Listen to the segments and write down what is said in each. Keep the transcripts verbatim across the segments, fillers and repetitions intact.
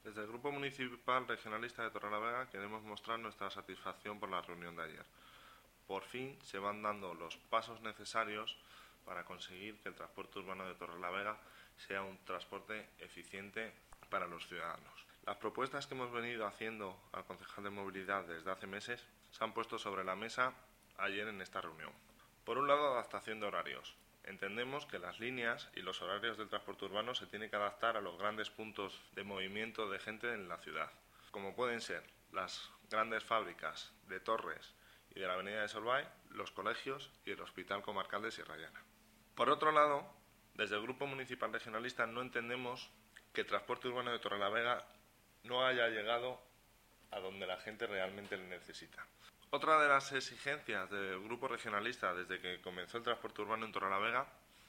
Desde el Grupo Municipal Regionalista de Torrelavega queremos mostrar nuestra satisfacción por la reunión de ayer. Por fin se van dando los pasos necesarios para conseguir que el transporte urbano de Torrelavega sea un transporte eficiente para los ciudadanos. Las propuestas que hemos venido haciendo al concejal de movilidad desde hace meses se han puesto sobre la mesa ayer en esta reunión. Por un lado, adaptación de horarios. Entendemos que las líneas y los horarios del transporte urbano se tienen que adaptar a los grandes puntos de movimiento de gente en la ciudad, como pueden ser las grandes fábricas de Torres y de la avenida de Solvay, los colegios y el Hospital Comarcal de Sierra Llana. Por otro lado, desde el Grupo Municipal Regionalista no entendemos que el transporte urbano de Torrelavega no haya llegado a donde la gente realmente le necesita. Otra de las exigencias del Grupo Regionalista desde que comenzó el transporte urbano en Torrelavega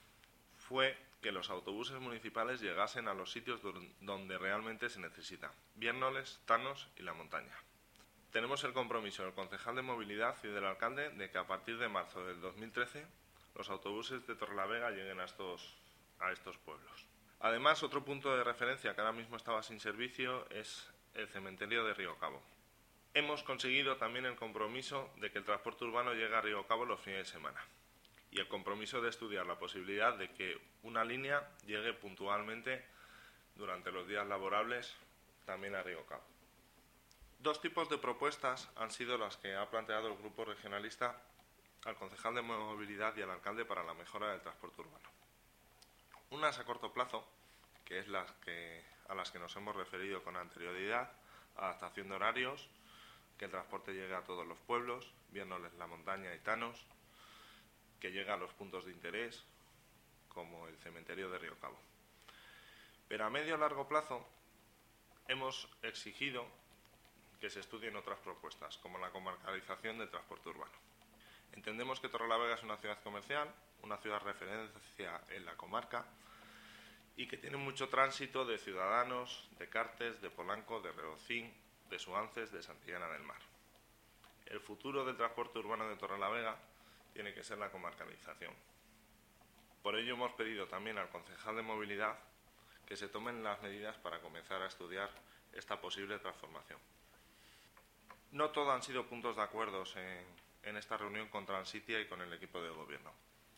fue que los autobuses municipales llegasen a los sitios donde realmente se necesita: Viernoles, Tanos y La Montaña. Tenemos el compromiso del concejal de movilidad y del alcalde de que a partir de marzo del dos mil trece los autobuses de Torrelavega lleguen a estos, a estos pueblos. Además, otro punto de referencia que ahora mismo estaba sin servicio es el cementerio de Río Cabo. Hemos conseguido también el compromiso de que el transporte urbano llegue a Río Cabo los fines de semana y el compromiso de estudiar la posibilidad de que una línea llegue puntualmente durante los días laborables también a Río Cabo. Dos tipos de propuestas han sido las que ha planteado el Grupo Regionalista al concejal de movilidad y al alcalde para la mejora del transporte urbano. Unas a corto plazo, que es las que, a las que nos hemos referido con anterioridad: adaptación de horarios, que el transporte llegue a todos los pueblos, Viernoles, La Montaña y Tanos, que llegue a los puntos de interés, como el cementerio de Río Cabo. Pero a medio o largo plazo hemos exigido que se estudien otras propuestas, como la comarcalización del transporte urbano. Entendemos que Torrelavega es una ciudad comercial, una ciudad referencia en la comarca y que tiene mucho tránsito de ciudadanos de Cartes, de Polanco, de Redocín, de Suances, de Santillana del Mar. El futuro del transporte urbano de Torrelavega tiene que ser la comarcalización. Por ello hemos pedido también al concejal de movilidad que se tomen las medidas para comenzar a estudiar esta posible transformación. No todo han sido puntos de acuerdo en, en esta reunión con Transitia y con el equipo de gobierno.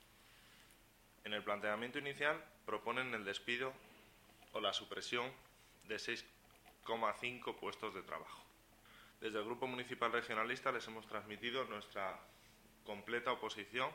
En el planteamiento inicial proponen el despido o la supresión de seis coma cinco puestos de trabajo. Desde el Grupo Municipal Regionalista les hemos transmitido nuestra completa oposición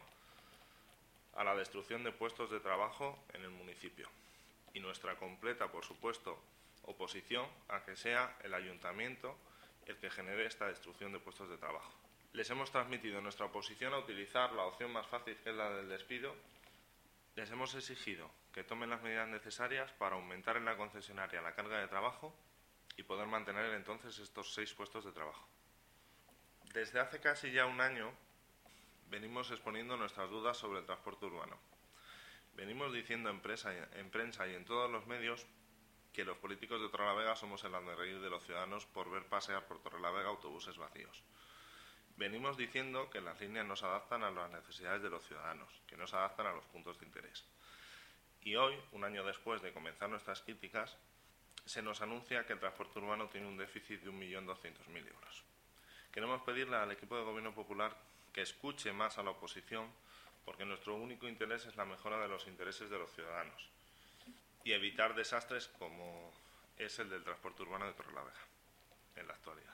a la destrucción de puestos de trabajo en el municipio y nuestra completa, por supuesto, oposición a que sea el ayuntamiento el que genere esta destrucción de puestos de trabajo. Les hemos transmitido nuestra oposición a utilizar la opción más fácil, que es la del despido. Les hemos exigido que tomen las medidas necesarias para aumentar en la concesionaria la carga de trabajo y poder mantener entonces estos seis puestos de trabajo. Desde hace casi ya un año venimos exponiendo nuestras dudas sobre el transporte urbano. Venimos diciendo en prensa, en prensa y en todos los medios que los políticos de Torrelavega somos el hazmerreír de los ciudadanos por ver pasear por Torrelavega autobuses vacíos. Venimos diciendo que las líneas no se adaptan a las necesidades de los ciudadanos, que no se adaptan a los puntos de interés. Y hoy, un año después de comenzar nuestras críticas, se nos anuncia que el transporte urbano tiene un déficit de un millón doscientos mil euros. Queremos pedirle al equipo de Gobierno Popular que escuche más a la oposición, porque nuestro único interés es la mejora de los intereses de los ciudadanos y evitar desastres como es el del transporte urbano de Torrelavega en la actualidad.